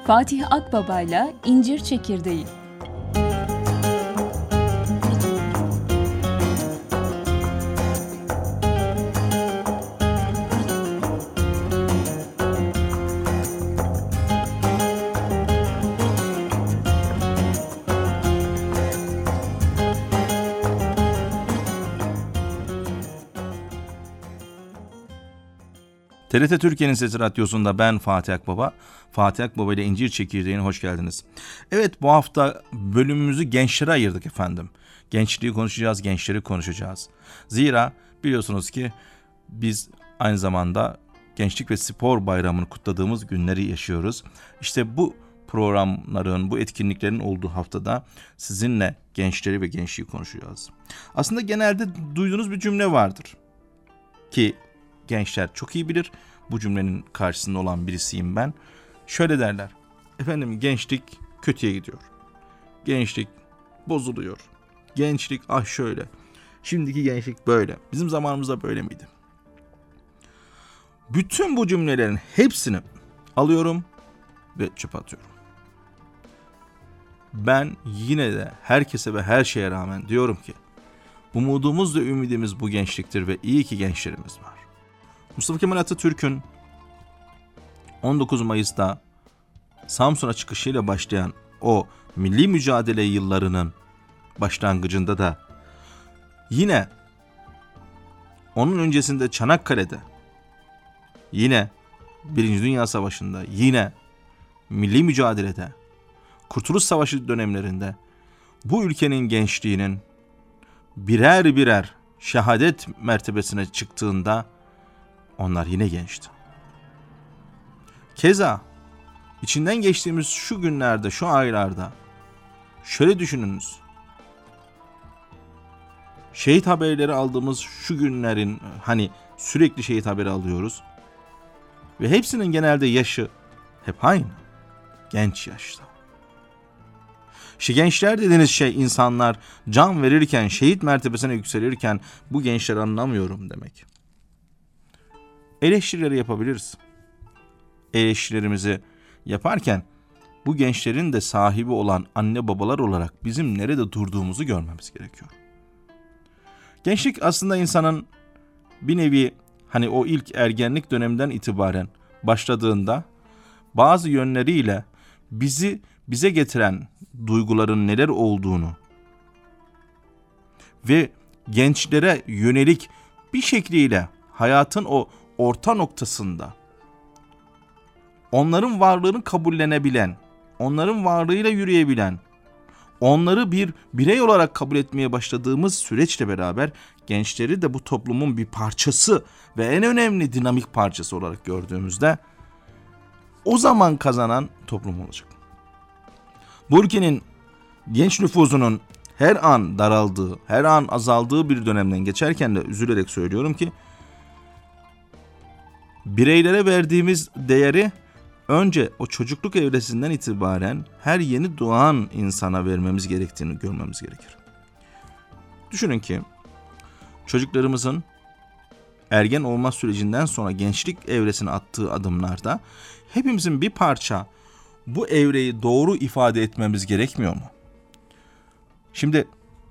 Fatih Akbaba'yla İncir Çekirdeği. TRT Türkiye'nin Sesi Radyosu'nda ben Fatih Akbaba. Fatih Akbaba ile İncir Çekirdeği'ne hoş geldiniz. Evet, bu hafta bölümümüzü gençlere ayırdık efendim. Gençliği konuşacağız, gençleri konuşacağız. Zira biliyorsunuz ki biz aynı zamanda Gençlik ve Spor Bayramı'nı kutladığımız günleri yaşıyoruz. İşte bu programların, bu etkinliklerin olduğu haftada sizinle gençleri ve gençliği konuşacağız. Aslında genelde duyduğunuz bir cümle vardır ki gençler çok iyi bilir. Bu cümlenin karşısında olan birisiyim ben. Şöyle derler: efendim, gençlik kötüye gidiyor. Gençlik bozuluyor. Gençlik şöyle. Şimdiki gençlik böyle. Bizim zamanımızda böyle miydi? Bütün bu cümlelerin hepsini alıyorum ve çöpe atıyorum. Ben yine de herkese ve her şeye rağmen diyorum ki umudumuz ve ümidimiz bu gençliktir ve iyi ki gençlerimiz var. Mustafa Kemal Atatürk'ün 19 Mayıs'ta Samsun'a çıkışıyla başlayan o milli mücadele yıllarının başlangıcında da, yine onun öncesinde Çanakkale'de, yine Birinci Dünya Savaşı'nda, yine milli mücadelede, Kurtuluş Savaşı dönemlerinde bu ülkenin gençliğinin birer birer şehadet mertebesine çıktığında onlar yine gençti. Keza içinden geçtiğimiz şu günlerde, şu aylarda şöyle düşününüz. Şehit haberleri aldığımız şu günlerin, sürekli şehit haberi alıyoruz. Ve hepsinin genelde yaşı hep aynı. Genç yaşta. Gençler dediğiniz insanlar can verirken, şehit mertebesine yükselirken bu gençleri anlamıyorum demek. Eleştirileri yapabiliriz. Eleştirilerimizi yaparken bu gençlerin de sahibi olan anne babalar olarak bizim nerede durduğumuzu görmemiz gerekiyor. Gençlik aslında insanın bir nevi o ilk ergenlik döneminden itibaren başladığında bazı yönleriyle bize getiren duyguların neler olduğunu ve gençlere yönelik bir şekliyle hayatın o orta noktasında onların varlığını kabullenebilen, onların varlığıyla yürüyebilen, onları bir birey olarak kabul etmeye başladığımız süreçle beraber gençleri de bu toplumun bir parçası ve en önemli dinamik parçası olarak gördüğümüzde o zaman kazanan toplum olacak. Bu ülkenin genç nüfusunun her an daraldığı, her an azaldığı bir dönemden geçerken de üzülerek söylüyorum ki bireylere verdiğimiz değeri önce o çocukluk evresinden itibaren her yeni doğan insana vermemiz gerektiğini görmemiz gerekir. Düşünün ki çocuklarımızın ergen olma sürecinden sonra gençlik evresine attığı adımlarda hepimizin bir parça bu evreyi doğru ifade etmemiz gerekmiyor mu? Şimdi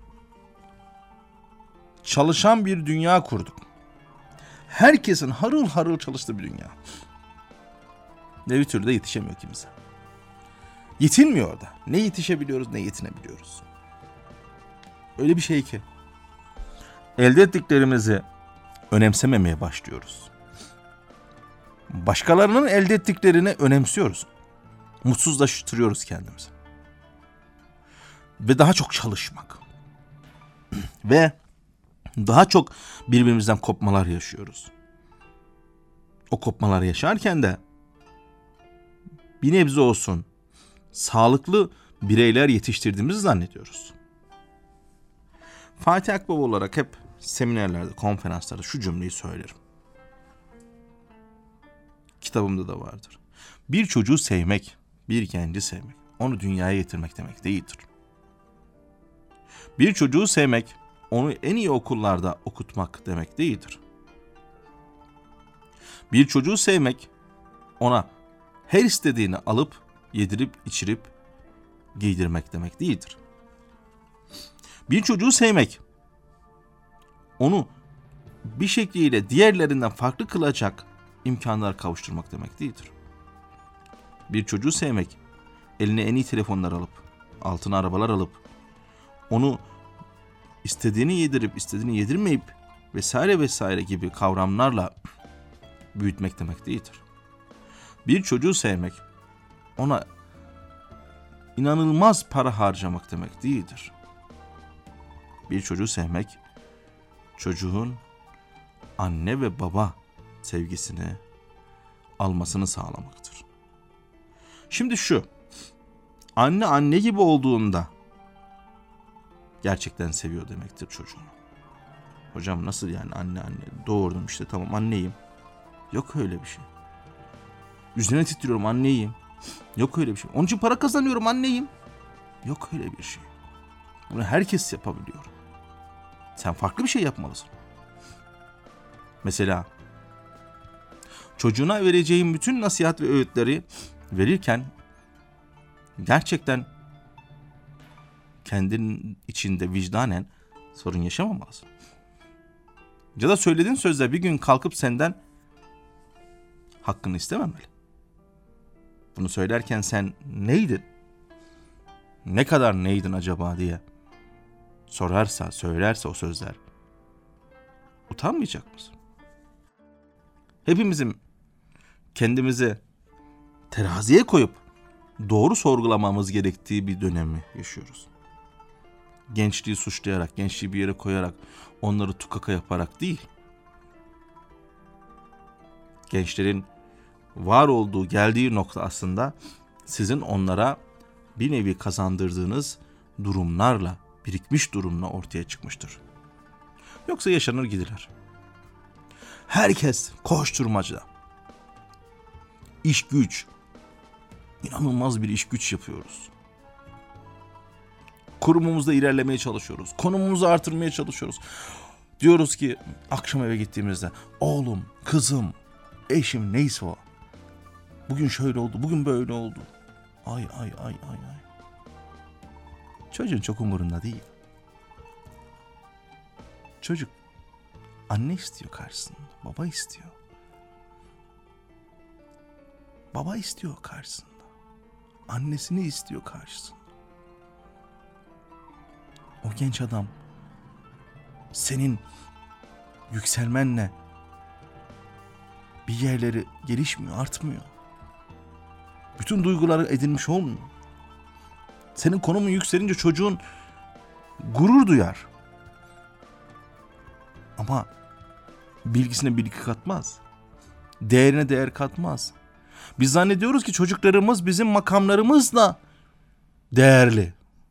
çalışan bir dünya kurduk. Herkesin harıl harıl çalıştığı bir dünya. Ne bir türlü de yetişemiyor kimse. Yetinmiyor da. Ne yetişebiliyoruz ne yetinebiliyoruz. Öyle bir şey ki elde ettiklerimizi önemsememeye başlıyoruz. Başkalarının elde ettiklerini önemsiyoruz. Mutsuzlaştırıyoruz kendimizi. Ve daha çok çalışmak. Ve daha çok birbirimizden kopmalar yaşıyoruz. O kopmalar yaşarken de bir nebze olsun sağlıklı bireyler yetiştirdiğimizi zannediyoruz. Fatih Akbaba olarak hep seminerlerde, konferanslarda şu cümleyi söylerim. Kitabımda da vardır. Bir çocuğu sevmek, bir genci sevmek, onu dünyaya getirmek demek değildir. Bir çocuğu sevmek, onu en iyi okullarda okutmak demek değildir. Bir çocuğu sevmek, ona her istediğini alıp yedirip içirip giydirmek demek değildir. Bir çocuğu sevmek, onu bir şekliyle diğerlerinden farklı kılacak imkanlar kavuşturmak demek değildir. Bir çocuğu sevmek, eline en iyi telefonlar alıp, altına arabalar alıp, onu istediğini yedirip, istediğini yedirmeyip vesaire vesaire gibi kavramlarla büyütmek demek değildir. Bir çocuğu sevmek, ona inanılmaz para harcamak demek değildir. Bir çocuğu sevmek, çocuğun anne ve baba sevgisini almasını sağlamaktır. Şimdi şu, anne gibi olduğunda gerçekten seviyor demektir çocuğunu. Hocam nasıl yani anne doğurdum işte tamam anneyim. Yok öyle bir şey. Üzerine titriyorum anneyim. Yok öyle bir şey. Onun için para kazanıyorum anneyim. Yok öyle bir şey. Bunu herkes yapabiliyor. Sen farklı bir şey yapmalısın. Mesela çocuğuna vereceğin bütün nasihat ve öğütleri verirken gerçekten kendinin içinde vicdanen sorun yaşamamalısın. Ya da söylediğin sözler bir gün kalkıp senden hakkını istememeli. Bunu söylerken sen neydin? Ne kadar neydin acaba diye sorarsa, söylerse o sözler, utanmayacak mısın? Hepimizin kendimizi teraziye koyup doğru sorgulamamız gerektiği bir dönemi yaşıyoruz. Gençliği suçlayarak, gençliği bir yere koyarak, onları tukaka yaparak değil. Gençlerin var olduğu, geldiği nokta aslında sizin onlara bir nevi kazandırdığınız durumlarla, birikmiş durumla ortaya çıkmıştır. Yoksa yaşanır gidilir. Herkes koşturmacada. İş güç. İnanılmaz bir iş güç yapıyoruz. Kurumumuzda ilerlemeye çalışıyoruz. Konumumuzu artırmaya çalışıyoruz. Diyoruz ki akşam eve gittiğimizde oğlum, kızım, eşim neyse o. Bugün şöyle oldu, bugün böyle oldu. Ay. Çocuğun çok umurunda değil. Çocuk anne istiyor karşısında, baba istiyor. Baba istiyor karşısında. Annesini istiyor karşısında. O genç adam senin yükselmenle bir yerleri gelişmiyor, artmıyor. Bütün duyguları edinmiş olmuyor. Senin konumun yükselince çocuğun gurur duyar. Ama bilgisine bilgi katmaz. Değerine değer katmaz. Biz zannediyoruz ki çocuklarımız bizim makamlarımızla değerli.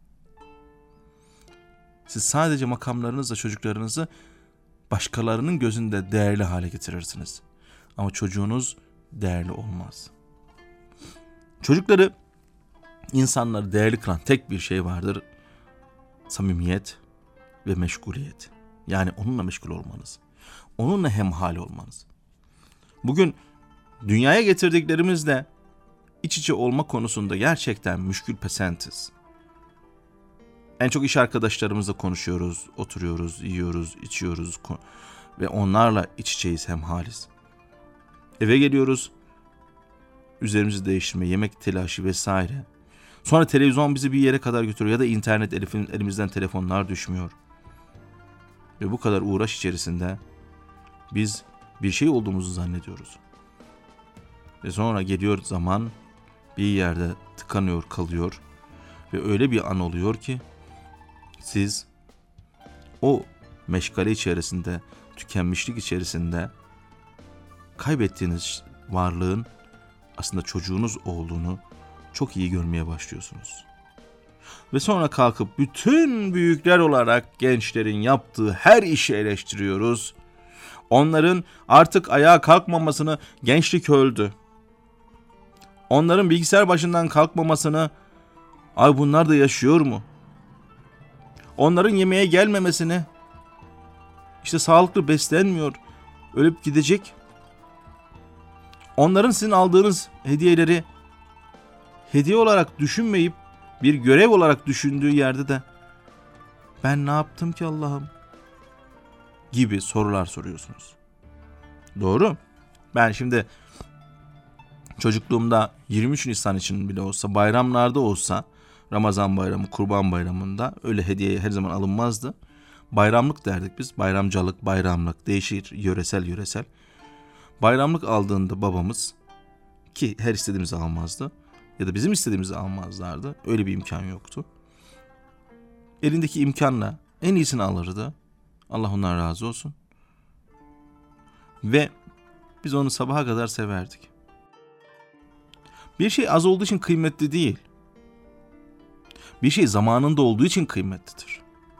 Siz sadece makamlarınızla çocuklarınızı başkalarının gözünde değerli hale getirirsiniz. Ama çocuğunuz değerli olmaz. Çocukları, insanları değerli kılan tek bir şey vardır. Samimiyet ve meşguliyet. Yani onunla meşgul olmanız. Onunla hemhal olmanız. Bugün dünyaya getirdiklerimizle iç içe olma konusunda gerçekten müşkül pesentiz. En çok iş arkadaşlarımızla konuşuyoruz, oturuyoruz, yiyoruz, içiyoruz ve onlarla iç içeyiz, hemhaliz. Eve geliyoruz, üzerimizi değiştirme, yemek telaşı vesaire. Sonra televizyon bizi bir yere kadar götürüyor ya da internet, elimizden telefonlar düşmüyor. Ve bu kadar uğraş içerisinde biz bir şey olduğumuzu zannediyoruz. Ve sonra geliyor zaman, bir yerde tıkanıyor, kalıyor ve öyle bir an oluyor ki siz o meşgale içerisinde, tükenmişlik içerisinde kaybettiğiniz varlığın aslında çocuğunuz olduğunu çok iyi görmeye başlıyorsunuz. Ve sonra kalkıp bütün büyükler olarak gençlerin yaptığı her işi eleştiriyoruz. Onların artık ayağa kalkmamasını, gençlik öldü. Onların bilgisayar başından kalkmamasını, ay bunlar da yaşıyor mu? Onların yemeğe gelmemesini, işte sağlıklı beslenmiyor, ölüp gidecek. Onların sizin aldığınız hediyeleri hediye olarak düşünmeyip bir görev olarak düşündüğü yerde de ben ne yaptım ki Allah'ım gibi sorular soruyorsunuz. Doğru. Ben şimdi çocukluğumda 23 Nisan için bile olsa, bayramlarda olsa, Ramazan bayramı, Kurban bayramında öyle hediye her zaman alınmazdı. Bayramlık derdik biz. Bayramcalık, bayramlık, değişir yöresel. Bayramlık aldığında babamız, ki her istediğimizi almazdı ya da bizim istediğimizi almazlardı. Öyle bir imkan yoktu. Elindeki imkanla en iyisini alırdı. Allah ondan razı olsun. Ve biz onu sabaha kadar severdik. Bir şey az olduğu için kıymetli değil. Bir şey zamanında olduğu için kıymetlidir.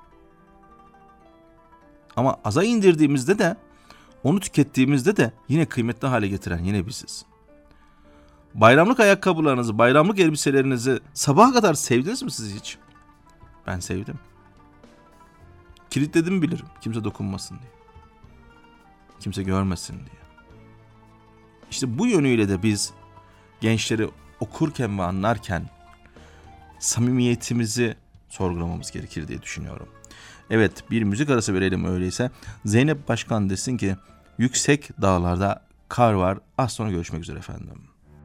Ama aza indirdiğimizde de, onu tükettiğimizde de yine kıymetli hale getiren yine biziz. Bayramlık ayakkabılarınızı, bayramlık elbiselerinizi sabaha kadar sevdiniz mi siz hiç? Ben sevdim. Kilitledim bilirim, kimse dokunmasın diye. Kimse görmesin diye. İşte bu yönüyle de biz gençleri okurken ve anlarken samimiyetimizi sorgulamamız gerekir diye düşünüyorum. Evet, bir müzik arası verelim öyleyse. Zeynep Başkan desin ki yüksek dağlarda kar var. Az sonra görüşmek üzere efendim.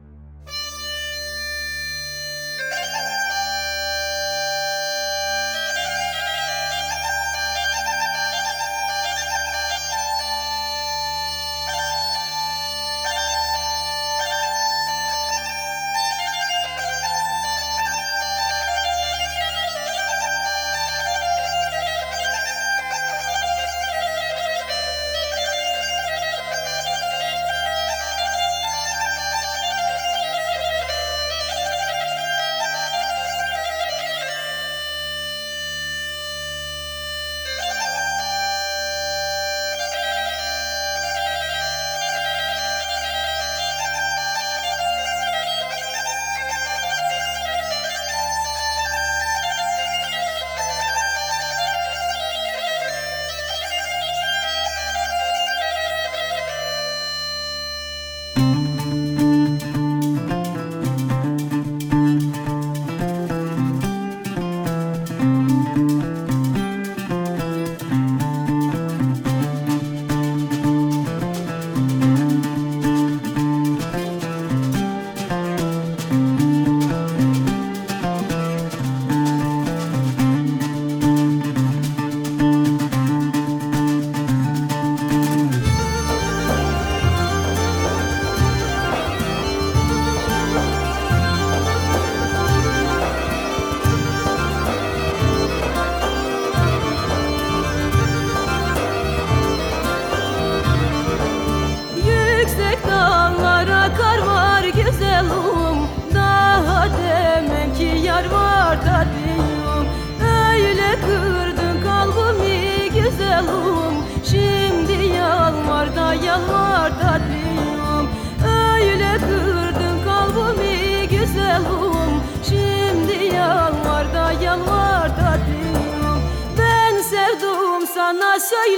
yalvar tatlım. Öyle kırdın kalbimi güzelim. Şimdi yalvar da yalvar tatlım. Ben sevdim sana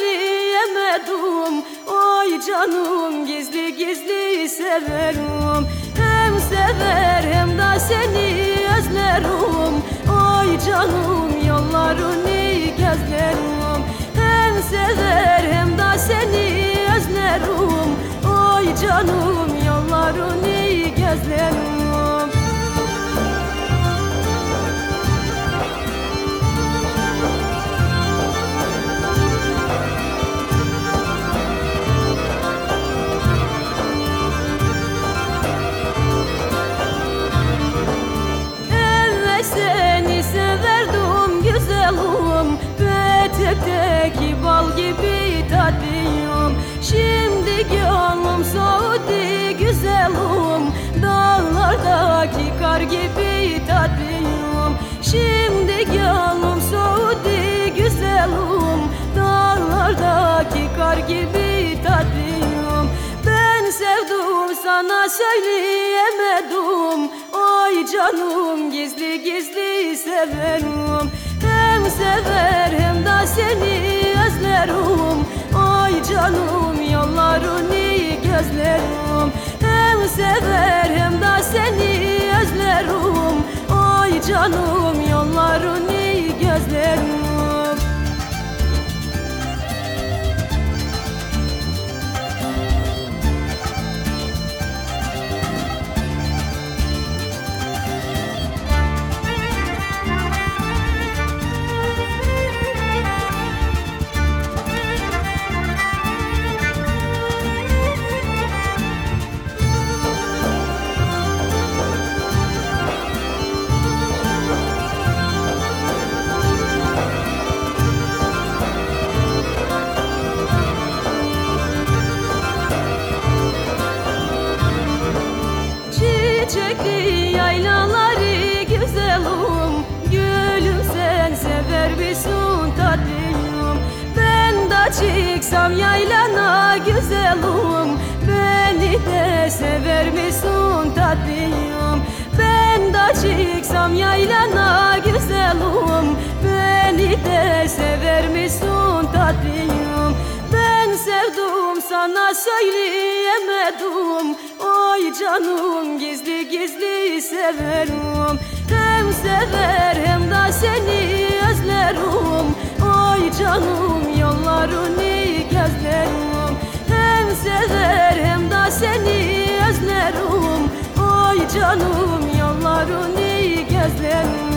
söyleyemedim. Oy canım gizli gizli severim. Hem sever hem de seni özlerim. Oy canım yollarını gezlerim. Hem sever hem de seni özlerim. Oy canım yollarını gezlerim. Seni severdim güzelim, petekteki bal gibi tatlıyım. Şimdi gönlüm soğudu güzelim, dağlardaki kar gibi tatlıyım. Şimdi gönlüm soğudu güzelim, dağlardaki kar gibi tatlıyım. Ben sevdim sana söyleyemedim. Oy canım gizli gizli severim. Hem sever hem de seni özlerim. Oy canım yollarını gözlerim. Hem sever hem de seni özlerim. canım yollarını gözlerim. Çiçekli yaylaları güzelim, gülüm sen sever misin tatlım? Ben de çıksam yaylana güzelim, beni de sever misin tatlım? Ben de çıksam yaylana güzelim, beni de sever misin tatlım? Ben sevdim sana söyleyemedim, oy canım gizli gizli severim. Hem sever hem de seni özlerim, oy canım yollarını gözlerim. Hem sever hem de seni özlerim, oy canım yollarını gözlerim.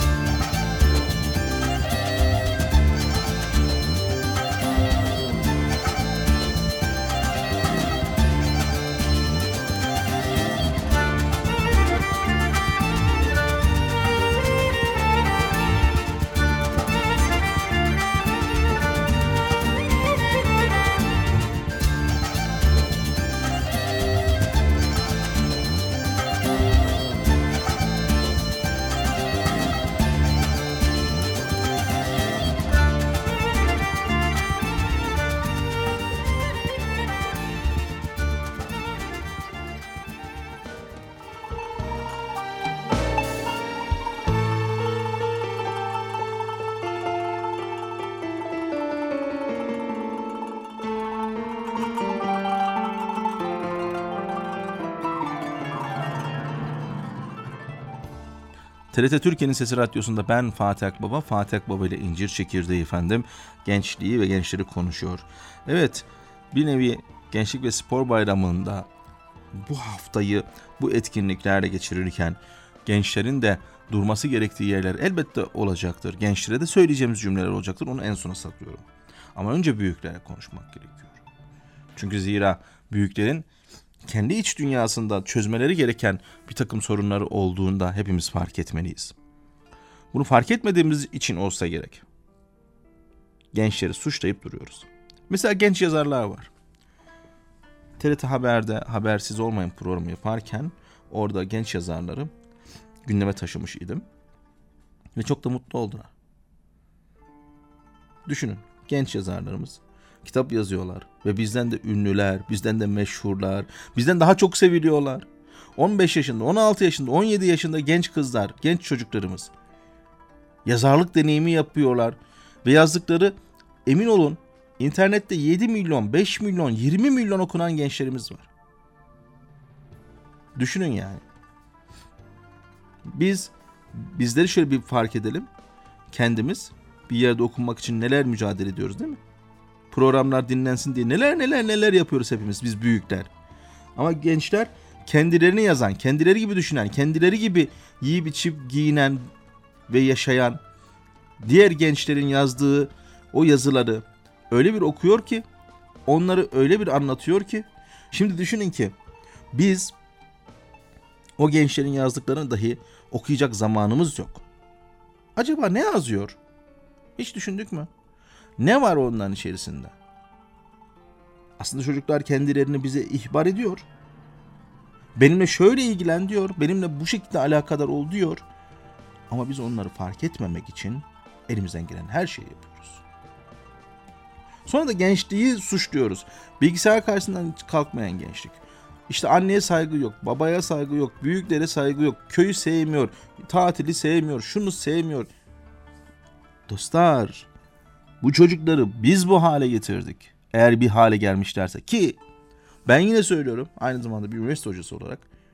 TRT Türkiye'nin Sesi Radyosu'nda ben Fatih Akbaba, Fatih Akbaba ile İncir Çekirdeği efendim gençliği ve gençleri konuşuyor. Evet, bir nevi Gençlik ve Spor Bayramı'nda bu haftayı bu etkinliklerle geçirirken gençlerin de durması gerektiği yerler elbette olacaktır. Gençlere de söyleyeceğimiz cümleler olacaktır, onu en sona saklıyorum. Ama önce büyüklere konuşmak gerekiyor. Çünkü zira büyüklerin kendi iç dünyasında çözmeleri gereken bir takım sorunları olduğunda hepimiz fark etmeliyiz. Bunu fark etmediğimiz için olsa gerek gençleri suçlayıp duruyoruz. Mesela genç yazarlar var. TRT Haber'de Habersiz Olmayın programı yaparken orada genç yazarları gündeme taşımış idim. Ve çok da mutlu oldular. Düşünün, genç yazarlarımız kitap yazıyorlar ve bizden de ünlüler, bizden de meşhurlar, bizden daha çok seviliyorlar. 15 yaşında, 16 yaşında, 17 yaşında genç kızlar, genç çocuklarımız yazarlık deneyimi yapıyorlar ve yazdıkları, emin olun, internette 7 milyon, 5 milyon, 20 milyon okunan gençlerimiz var. Düşünün yani. Bizleri şöyle bir fark edelim. Kendimiz bir yerde okunmak için neler mücadele ediyoruz, değil mi? Programlar dinlensin diye neler yapıyoruz hepimiz, biz büyükler. Ama gençler kendilerini yazan, kendileri gibi düşünen, kendileri gibi yiyip içip giyinen ve yaşayan diğer gençlerin yazdığı o yazıları öyle bir okuyor ki, onları öyle bir anlatıyor ki, şimdi düşünün ki biz o gençlerin yazdıklarını dahi okuyacak zamanımız yok. Acaba ne yazıyor? Hiç düşündük mü? Ne var onların içerisinde? Aslında çocuklar kendilerini bize ihbar ediyor. Benimle şöyle ilgilen diyor, benimle bu şekilde alakadar ol diyor. Ama biz onları fark etmemek için elimizden gelen her şeyi yapıyoruz. Sonra da gençliği suçluyoruz. Bilgisayar karşısından kalkmayan gençlik. İşte anneye saygı yok, babaya saygı yok, büyüklere saygı yok, köyü sevmiyor, tatili sevmiyor, şunu sevmiyor. Dostlar, bu çocukları biz bu hale getirdik. Eğer bir hale gelmişlerse, ki ben yine söylüyorum aynı zamanda bir üniversite hocası olarak,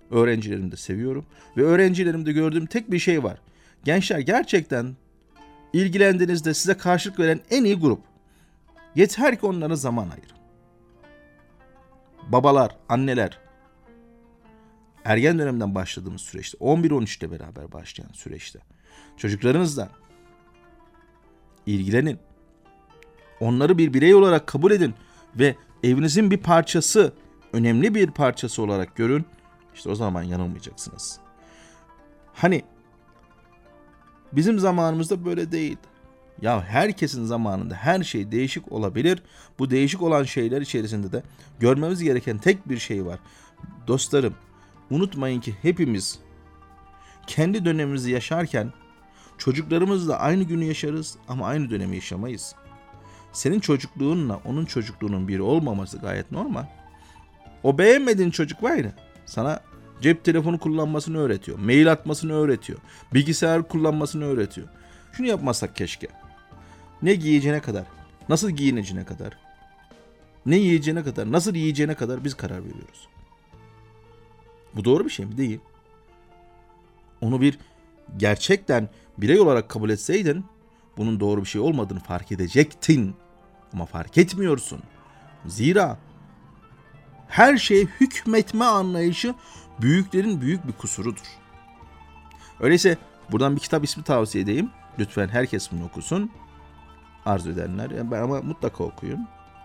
Öğrencilerimi de seviyorum. Ve öğrencilerimde gördüğüm tek bir şey var. Gençler gerçekten ilgilendiğinizde size karşılık veren en iyi grup. Yeter ki onlara zaman ayırın. Babalar, anneler, ergen dönemden başladığımız süreçte, 11-13'te beraber başlayan süreçte çocuklarınızla ilgilenin. Onları bir birey olarak kabul edin ve evinizin bir parçası, önemli bir parçası olarak görün. İşte o zaman yanılmayacaksınız. Hani bizim zamanımızda böyle değil. Ya herkesin zamanında her şey değişik olabilir. Bu değişik olan şeyler içerisinde de görmemiz gereken tek bir şey var. Dostlarım, unutmayın ki hepimiz kendi dönemimizi yaşarken çocuklarımızla aynı günü yaşarız ama aynı dönemi yaşamayız. Senin çocukluğunla onun çocukluğunun biri olmaması gayet normal. O beğenmediğin çocuk var ya, sana cep telefonu kullanmasını öğretiyor, mail atmasını öğretiyor, bilgisayar kullanmasını öğretiyor. Şunu yapmasak keşke. Ne giyeceğine kadar, nasıl giyineceğine kadar, ne yiyeceğine kadar, nasıl yiyeceğine kadar biz karar veriyoruz. Bu doğru bir şey mi? Değil. Onu bir gerçekten birey olarak kabul etseydin, bunun doğru bir şey olmadığını fark edecektin. Ama fark etmiyorsun. Zira her şeye hükmetme anlayışı büyüklerin büyük bir kusurudur. Öyleyse buradan bir kitap ismi tavsiye edeyim. Lütfen herkes bunu okusun. Arzu edenler ama mutlaka okuyun.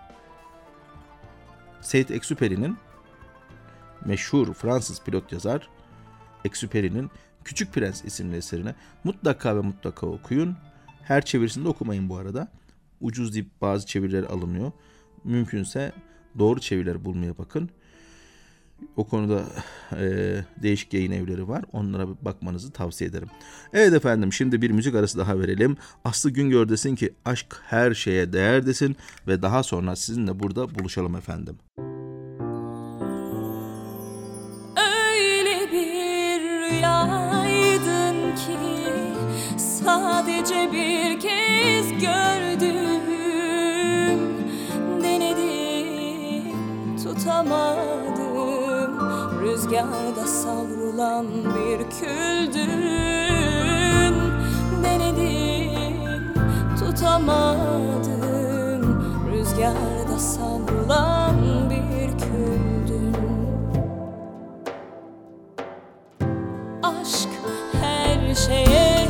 Saint-Exupéry'nin, meşhur Fransız pilot yazar Exupéry'nin Küçük Prens isimli eserini mutlaka ve mutlaka okuyun. Her çevirisinde okumayın bu arada. Ucuz deyip bazı çeviriler alınıyor. Mümkünse doğru çeviriler bulmaya bakın. O konuda değişik yayın evleri var. Onlara bakmanızı tavsiye ederim. Evet efendim, şimdi bir müzik arası daha verelim. Aslı Güngör desin ki aşk her şeye değer desin ve daha sonra sizinle burada buluşalım efendim. Öyle bir rüyaydın ki sadece bir kez gördüm. Denedim, tutamadım. Rüzgarda savrulan bir küldün. Denedim, tutamadım. Rüzgarda savrulan bir küldün. Aşk her şeye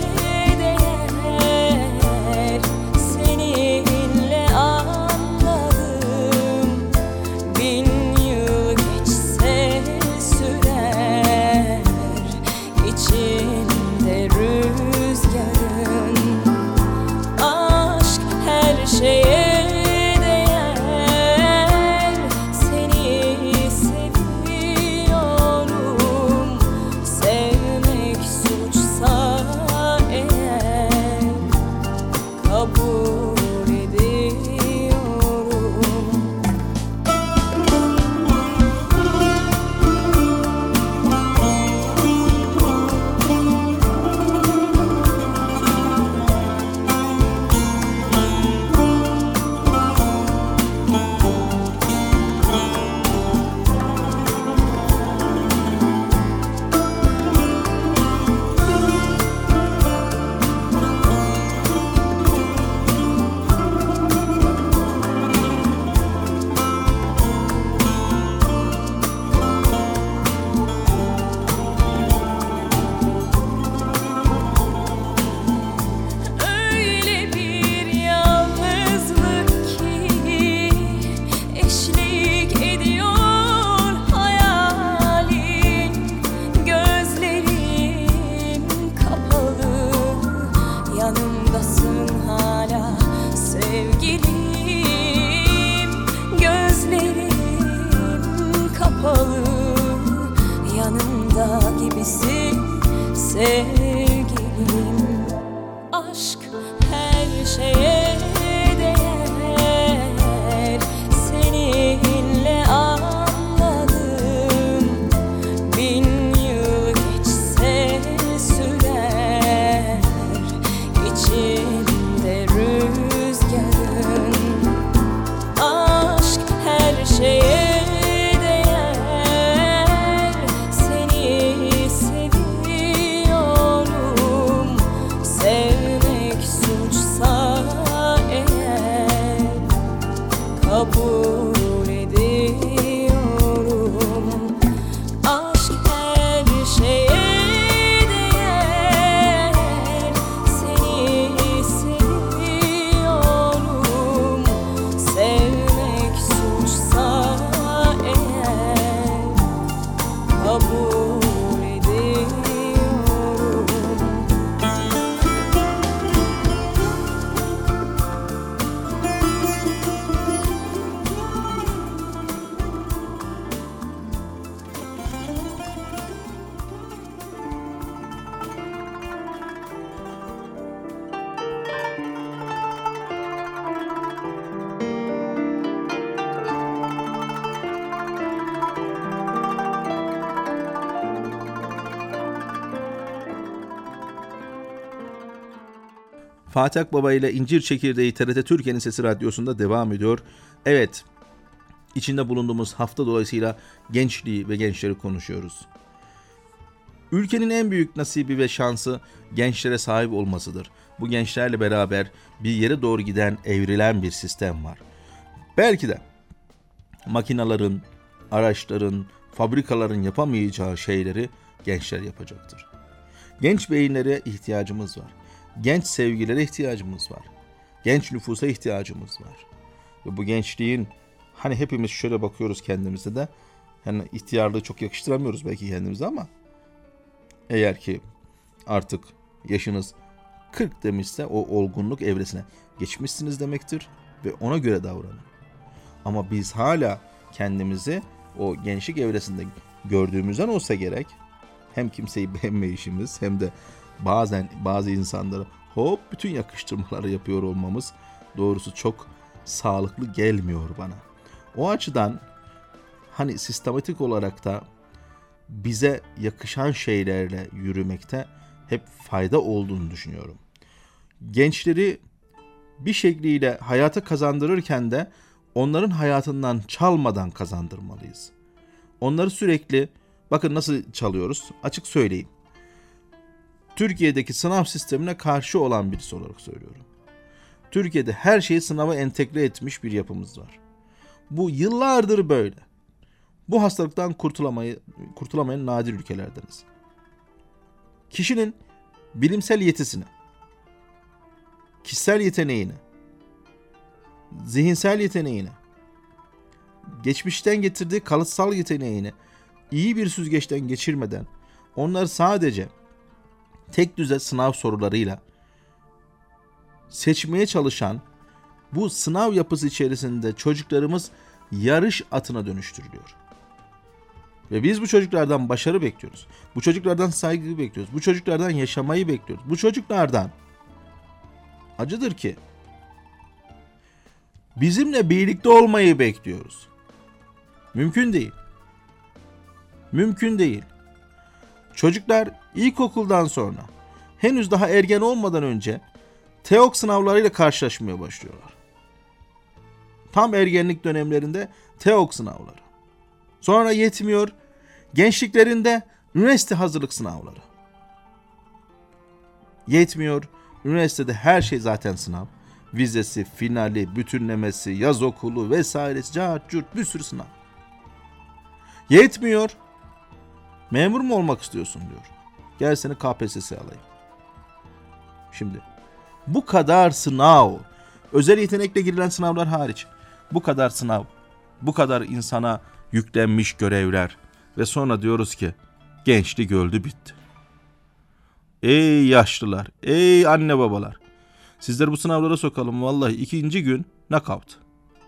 değer. Seninle anladım. 1000 yıl geçse sürer. İçimde rüzgarın. Aşk her şeye değer. Seni seviyorum. Sevmek suçsa eğer kabul ediyorum. Öyle bir yalnızlık ki eşlik ediyor hayalim. Gözlerim kapalı, yanımdasın hala sevgilim. Gözlerim kapalı, yanımda gibisin sevgilim. Aşk her şeye değer. Seninle anladım. 1000 yıl geçse sürer. İçimde rüzgarın. Aşk her şeye değer. Seni kabul ediyorum. Aşk her şeye değer, seni seviyorum. Sevmek suçsa eğer, kabul ediyorum. Fatih Akbaba ile İncir Çekirdeği TRT Türkiye'nin Sesi Radyosu'nda devam ediyor. Evet, içinde bulunduğumuz hafta dolayısıyla gençliği ve gençleri konuşuyoruz. Ülkenin en büyük nasibi ve şansı gençlere sahip olmasıdır. Bu gençlerle beraber bir yere doğru giden, evrilen bir sistem var. Belki de makinaların, araçların, fabrikaların yapamayacağı şeyleri gençler yapacaktır. Genç beyinlere ihtiyacımız var. Genç sevgilere ihtiyacımız var. Genç nüfusa ihtiyacımız var. Ve bu gençliğin, hani hepimiz şöyle bakıyoruz kendimize de, yani ihtiyarlığı çok yakıştıramıyoruz belki kendimize ama eğer ki artık yaşınız 40 demişse o olgunluk evresine geçmişsiniz demektir ve ona göre davranın. Ama biz hala kendimizi o gençlik evresinde gördüğümüzden olsa gerek, hem kimseyi beğenmeyişimiz hem de bazen bazı insanlara hop bütün yakıştırmaları yapıyor olmamız doğrusu çok sağlıklı gelmiyor bana. O açıdan hani sistematik olarak da bize yakışan şeylerle yürümekte hep fayda olduğunu düşünüyorum. Gençleri bir şekliyle hayata kazandırırken de onların hayatından çalmadan kazandırmalıyız. Onları sürekli, bakın nasıl çalıyoruz, açık söyleyeyim. Türkiye'deki sınav sistemine karşı olan birisi olarak söylüyorum. Türkiye'de her şeyi sınava entegre etmiş bir yapımız var. Bu yıllardır böyle. Bu hastalıktan kurtulamayan nadir ülkelerdeniz. Kişinin bilimsel yetisini, kişisel yeteneğini, zihinsel yeteneğini, geçmişten getirdiği kalıtsal yeteneğini iyi bir süzgeçten geçirmeden onları sadece tek düze sınav sorularıyla seçmeye çalışan bu sınav yapısı içerisinde çocuklarımız yarış atına dönüştürülüyor. Ve biz bu çocuklardan başarı bekliyoruz. Bu çocuklardan saygı bekliyoruz. Bu çocuklardan yaşamayı bekliyoruz. Bu çocuklardan acıdır ki bizimle birlikte olmayı bekliyoruz. Mümkün değil. Mümkün değil. Çocuklar ilkokuldan sonra henüz daha ergen olmadan önce TEOK sınavlarıyla karşılaşmaya başlıyorlar. Tam ergenlik dönemlerinde TEOK sınavları. Sonra yetmiyor, gençliklerinde üniversite hazırlık sınavları. Yetmiyor, üniversitede her şey zaten sınav. Vizesi, finali, bütünlemesi, yaz okulu vesairesi, cart curt bir sürü sınav. Yetmiyor, memur mu olmak istiyorsun diyor. Gel seni KPSS'ye alayım. Şimdi bu kadar sınav, özel yetenekle girilen sınavlar hariç, bu kadar sınav, bu kadar insana yüklenmiş görevler ve sonra diyoruz ki gençlik öldü bitti. Ey yaşlılar, ey anne babalar, sizleri bu sınavlara sokalım, vallahi 2. gün knockout.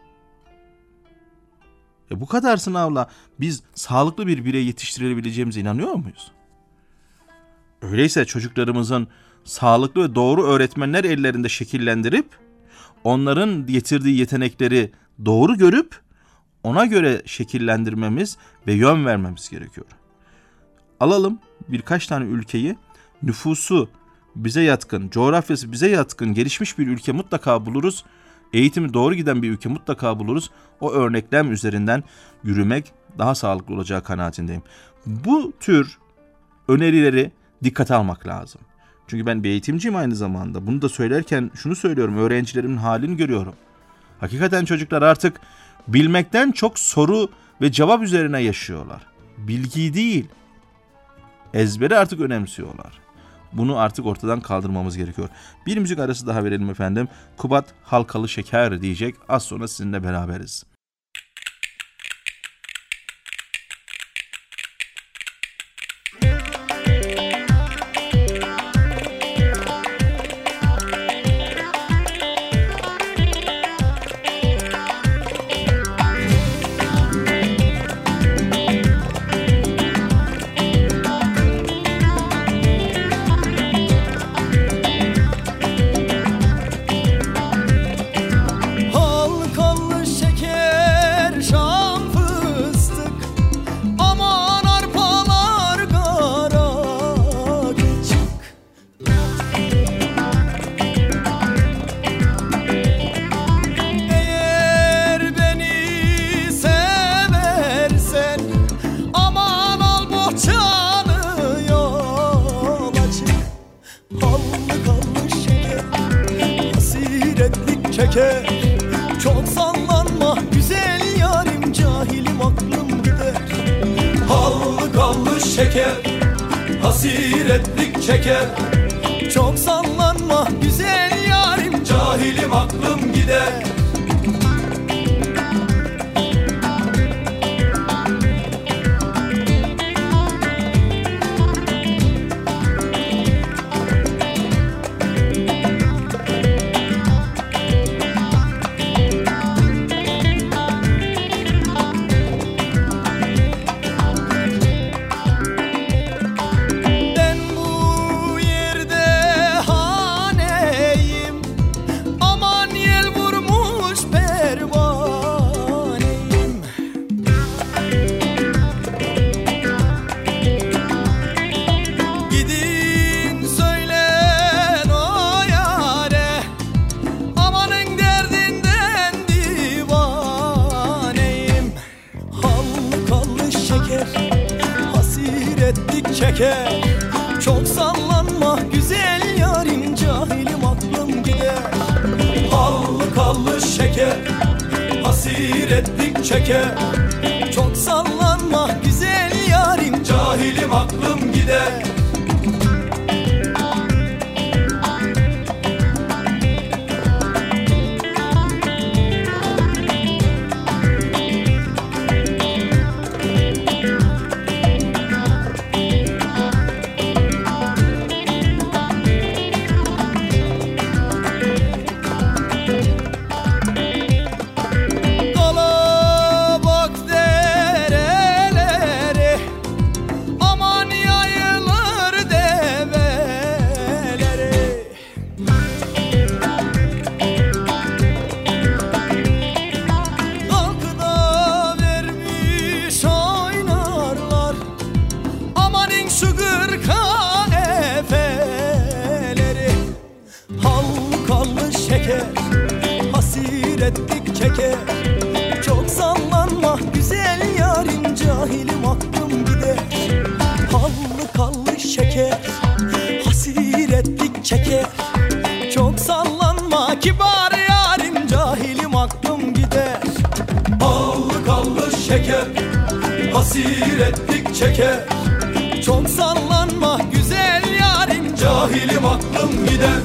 Bu kadar sınavla biz sağlıklı bir birey yetiştirebileceğimize inanıyor muyuz? Öyleyse çocuklarımızın sağlıklı ve doğru öğretmenler ellerinde şekillendirip onların getirdiği yetenekleri doğru görüp ona göre şekillendirmemiz ve yön vermemiz gerekiyor. Alalım birkaç tane ülkeyi, nüfusu bize yatkın, coğrafyası bize yatkın, gelişmiş bir ülke mutlaka buluruz. Eğitimi doğru giden bir ülke mutlaka buluruz. O örneklem üzerinden yürümek daha sağlıklı olacağı kanaatindeyim. Bu tür önerileri dikkate almak lazım. Çünkü ben bir eğitimciyim aynı zamanda. Bunu da söylerken şunu söylüyorum. Öğrencilerimin halini görüyorum. Hakikaten çocuklar artık bilmekten çok soru ve cevap üzerine yaşıyorlar. Bilgi değil, ezberi artık önemsiyorlar. Bunu artık ortadan kaldırmamız gerekiyor. Bir müzik arası daha verelim efendim. Kubat Halkalı Şeker diyecek. Az sonra sizinle beraberiz. Çok sallanma güzel yarim, cahilim aklım gider. Hallı kallı şeker, hasiretlik çeker. Çok sallanma güzel yarim, cahilim aklım gider. Çeker. Çok sallanma güzel yarim, cahilim aklım gider. Hallı kallı şeker, hasiretlik çeker. Çok sallanma güzel yarim, cahilim aklım gider. Hasiretlik çeker. Çok sallanma güzel yarim, cahilim aklım gider. Hallı kallı şeker, hasiretlik çeker. Çok sallanma kibar yarim, cahilim aklım gider. Hallı kallı şeker, hasiretlik çeker. Çok sallanma güzel yarim, cahilim aklım gider.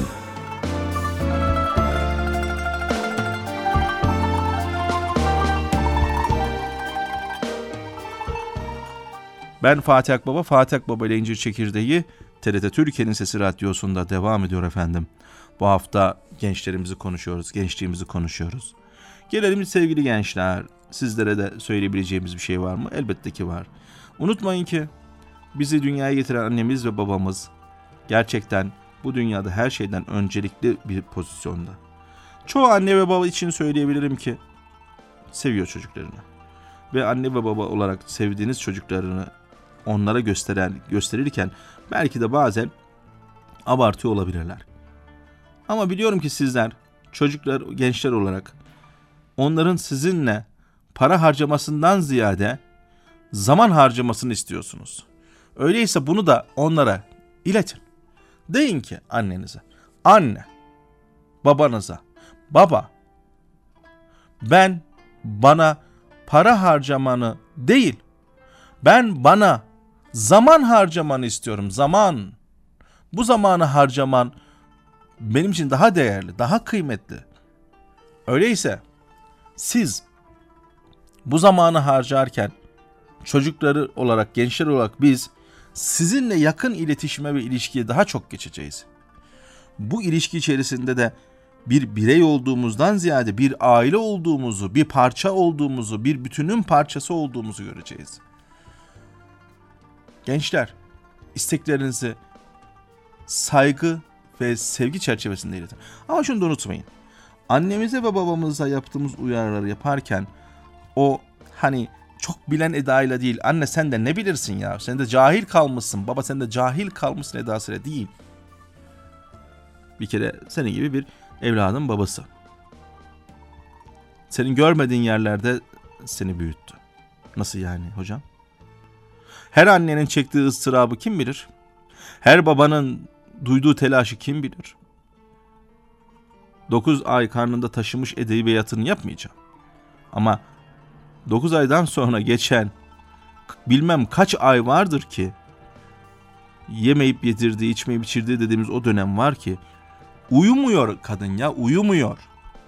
Ben Fatih Akbaba, Fatih Akbaba ile İncir Çekirdeği TRT Türkiye'nin Sesi Radyosu'nda devam ediyor efendim. Bu hafta gençlerimizi konuşuyoruz, gençliğimizi konuşuyoruz. Gelelim sevgili gençler, sizlere de söyleyebileceğimiz bir şey var mı? Elbette ki var. Unutmayın ki bizi dünyaya getiren annemiz ve babamız gerçekten bu dünyada her şeyden öncelikli bir pozisyonda. Çoğu anne ve baba için söyleyebilirim ki seviyor çocuklarını. Ve anne ve baba olarak sevdiğiniz çocuklarını onlara gösterirken belki de bazen abartıyor olabilirler. Ama biliyorum ki sizler çocuklar, gençler olarak onların sizinle para harcamasından ziyade zaman harcamasını istiyorsunuz. Öyleyse bunu da onlara iletin. Deyin ki annenize, anne, babanıza, baba, Ben bana para harcamanı değil, ben bana zaman harcamanı istiyorum. Zaman. Bu zamanı harcaman benim için daha değerli, daha kıymetli. Öyleyse siz bu zamanı harcarken çocukları olarak, gençler olarak biz sizinle yakın iletişime ve ilişkiye daha çok geçeceğiz. Bu ilişki içerisinde de bir birey olduğumuzdan ziyade bir aile olduğumuzu, bir parça olduğumuzu, bir bütünün parçası olduğumuzu göreceğiz. Gençler, isteklerinizi saygı ve sevgi çerçevesinde iletin. Ama şunu da unutmayın. Annemize ve babamıza yaptığımız uyarıları yaparken o hani çok bilen edayla değil, anne sen de ne bilirsin ya, sen de cahil kalmışsın, baba sen de cahil kalmışsın edasıyla değil. Bir kere senin gibi bir evladın babası. Senin görmediğin yerlerde seni büyüttü. Nasıl yani hocam? Her annenin çektiği ıstırabı kim bilir? Her babanın duyduğu telaşı kim bilir? 9 ay karnında taşımış edebiyatını yapmayacağım. Ama 9 aydan sonra geçen bilmem kaç ay vardır ki yemeyip yedirdiği, içmeyip içirdiği dediğimiz o dönem var ki uyumuyor kadın ya, uyumuyor.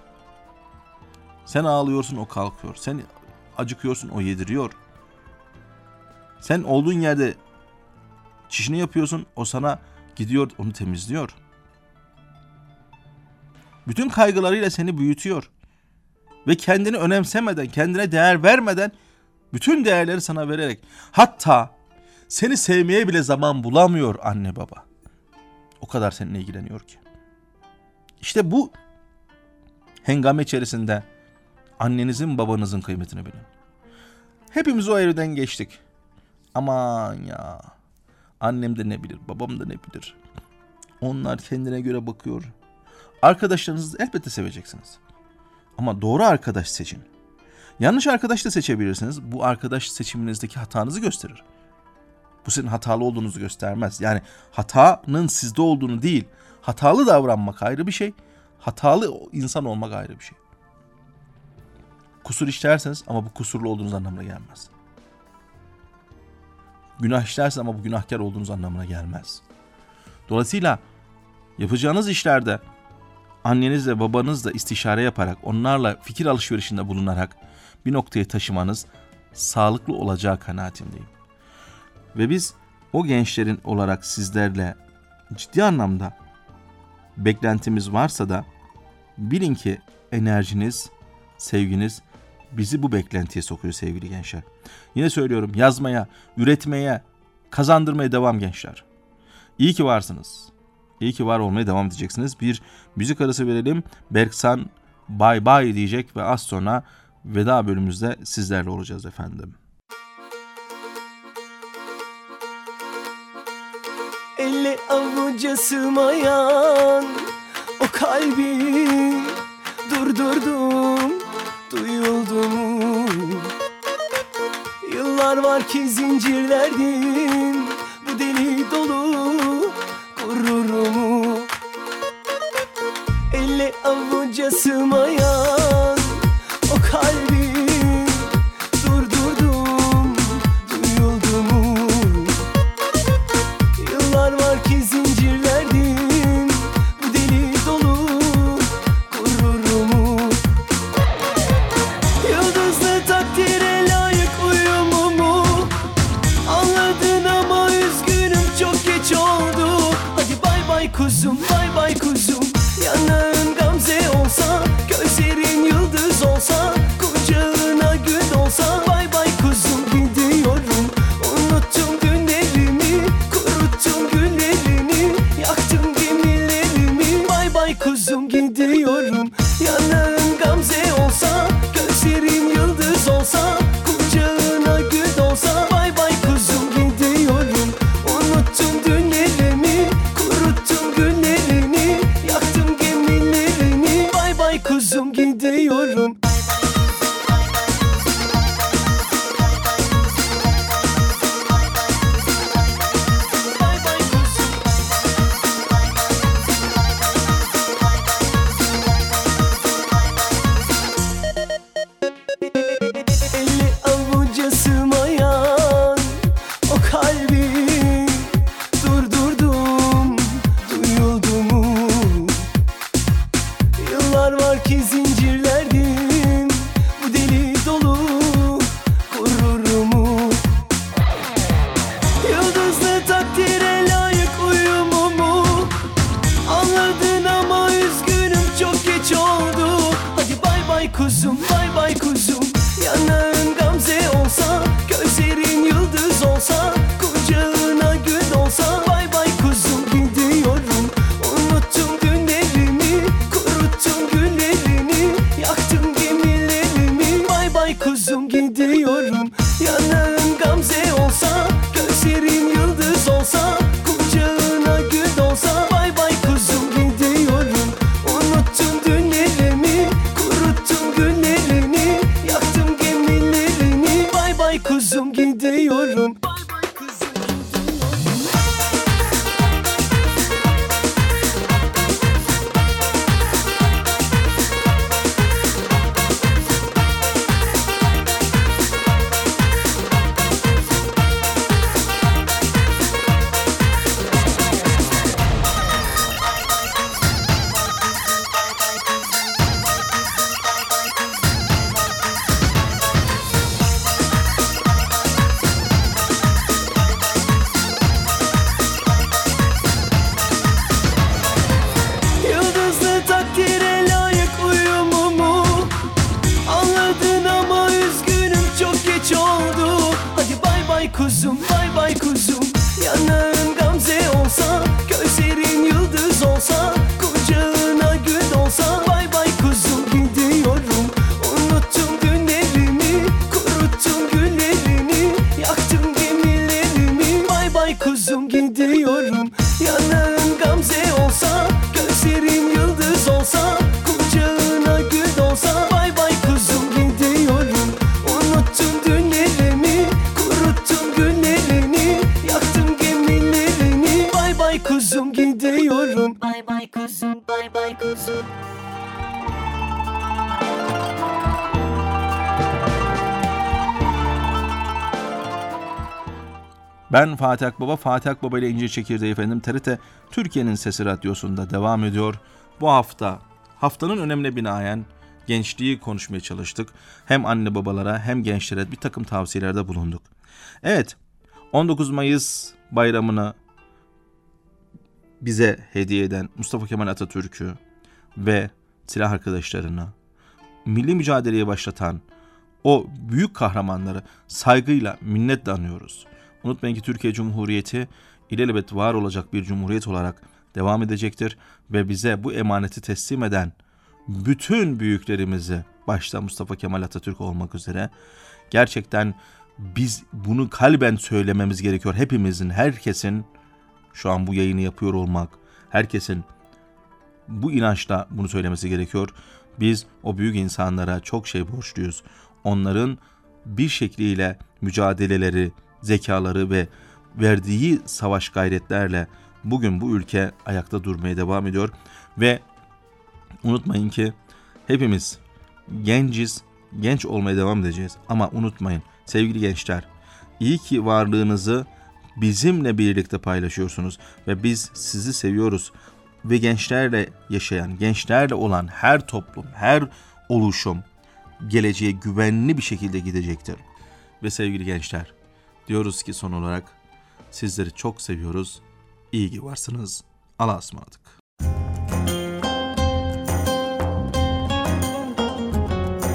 Sen ağlıyorsun, o kalkıyor. Sen acıkıyorsun, o yediriyor. Sen olduğun yerde çişini yapıyorsun, o sana gidiyor, onu temizliyor. Bütün kaygılarıyla seni büyütüyor. Ve kendini önemsemeden, kendine değer vermeden bütün değerleri sana vererek, hatta seni sevmeye bile zaman bulamıyor anne baba. O kadar seninle ilgileniyor ki. İşte bu hengame içerisinde annenizin, babanızın kıymetini bilin. Hepimiz o evden geçtik. Aman ya, annem de ne bilir, babam da ne bilir. Onlar kendine göre bakıyor. Arkadaşlarınızı elbette seveceksiniz. Ama doğru arkadaş seçin. Yanlış arkadaş da seçebilirsiniz. Bu arkadaş seçiminizdeki hatanızı gösterir. Bu sizin hatalı olduğunuzu göstermez. Yani hatanın sizde olduğunu değil, hatalı davranmak ayrı bir şey, hatalı insan olmak ayrı bir şey. Kusur işlerseniz ama bu kusurlu olduğunuz anlamına gelmez. Günah işlerseniz ama bu günahkar olduğunuz anlamına gelmez. Dolayısıyla yapacağınız işlerde annenizle babanızla istişare yaparak, onlarla fikir alışverişinde bulunarak bir noktaya taşımanız sağlıklı olacağı kanaatindeyim. Ve biz o gençlerin olarak sizlerle ciddi anlamda beklentimiz varsa da bilin ki enerjiniz, sevginiz bizi bu beklentiye sokuyor sevgili gençler. Yine söylüyorum, yazmaya, üretmeye, kazandırmaya devam gençler. İyi ki varsınız. İyi ki var olmaya devam edeceksiniz. Bir müzik arası verelim. Berksan bay bay diyecek ve az sonra veda bölümümüzde sizlerle olacağız efendim. Elle avuca sığmayan o kalbi durdurdum, duyuldu mu? Yıllar var ki zincirlerdim bu deli dolu gururumu. Elle avuca sığmayan o kalbi durdurdum, duyuldu mu? Yıllar var ki zincirlerdim bu deli dolu gururumu. Yıldızlı takdire layık uyumumu anladın ama üzgünüm, çok geç oldu. Hadi bay bay kuzum, bay bay kuzum. Yanağın gamze olsa, gözlerin yıldız olsa, kucağına gül olsa. Bay bay kuzum, gidiyorum. Unuttum günlerimi, kuruttum güllerini, yaktım gemilerimi. Bay bay kuzum, gidiyorum. Yanağın gamze olsa, gözlerin yıldız olsa, kucağına gül olsa. Bay bay kuzum, gidiyorum. Unuttum dünlerimi, kuruttum güllerini, yaktım gemilerini. Bay bay kuzum, gidiyorum. gidiyorum. Yanağın gamze olsa, gözlerin yıldız olsa, kucağına gül olsa, bay bay kuzum gidiyorum. Unuttum dünlerimi, kuruttum günlerini, yaktım gemilerini, bay bay kuzum gidiyorum. Yıldızlı takdire layık uyumumu anladın ama üzgünüm, çok geç oldu. Hadi bay bay kuzum, bay bay kuzum. Yanağın gamze olsa, gözlerin yıldız olsa, kucağına gül olsa, bay bay kuzum gidiyorum. Unuttum dünlerimi, kuruttum günlerini, yaktım gemilerini, bay bay kuzum gidiyorum. Yanağın gamze olsa, gözlerin yıldız olsa, kucağına gül olsa, bay bay kuzum gidiyorum. Unuttum dünlerimi, kuruttum günlerini, yaktım gemilerini, bay bay kuzum gidiyorum. Bay bay kuzum, bay bay kuzum. Ben Fatih Akbaba. Fatih Akbaba ile İncir Çekirdeği efendim TRT Türkiye'nin Sesi Radyosu'nda devam ediyor. Bu haftanın önemine binaen gençliği konuşmaya çalıştık. Hem anne babalara hem gençlere bir takım tavsiyelerde bulunduk. Evet, 19 Mayıs bayramını bize hediye eden Mustafa Kemal Atatürk'ü ve silah arkadaşlarını, milli mücadeleyi başlatan o büyük kahramanları saygıyla, minnetle anıyoruz. Unutmayın ki Türkiye Cumhuriyeti ilelebet var olacak bir cumhuriyet olarak devam edecektir ve bize bu emaneti teslim eden bütün büyüklerimizi, başta Mustafa Kemal Atatürk olmak üzere, gerçekten biz bunu kalben söylememiz gerekiyor. Hepimizin, herkesin, şu an bu yayını yapıyor olmak, herkesin bu inançla bunu söylemesi gerekiyor. Biz o büyük insanlara çok şey borçluyuz. Onların bir şekliyle mücadeleleri, zekaları ve verdiği savaş gayretlerle bugün bu ülke ayakta durmaya devam ediyor. Ve unutmayın ki hepimiz genciz, genç olmaya devam edeceğiz. Ama unutmayın sevgili gençler, iyi ki varlığınızı bizimle birlikte paylaşıyorsunuz ve biz sizi seviyoruz. Ve gençlerle yaşayan, gençlerle olan her toplum, her oluşum geleceğe güvenli bir şekilde gidecektir. Ve sevgili gençler, diyoruz ki son olarak sizleri çok seviyoruz. İyi ki varsınız. Allah'a ısmarladık.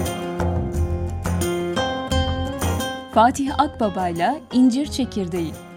Fatih Akbaba'yla İncir Çekirdeği.